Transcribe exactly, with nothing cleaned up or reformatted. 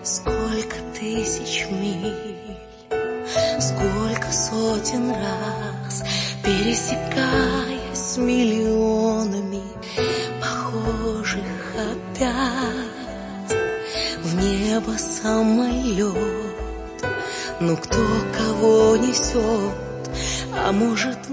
Сколько тысяч миль, сколько сотен раз, пересекаясь с миллионами похожих опять в небо самолет. Ну кто кого несет, а может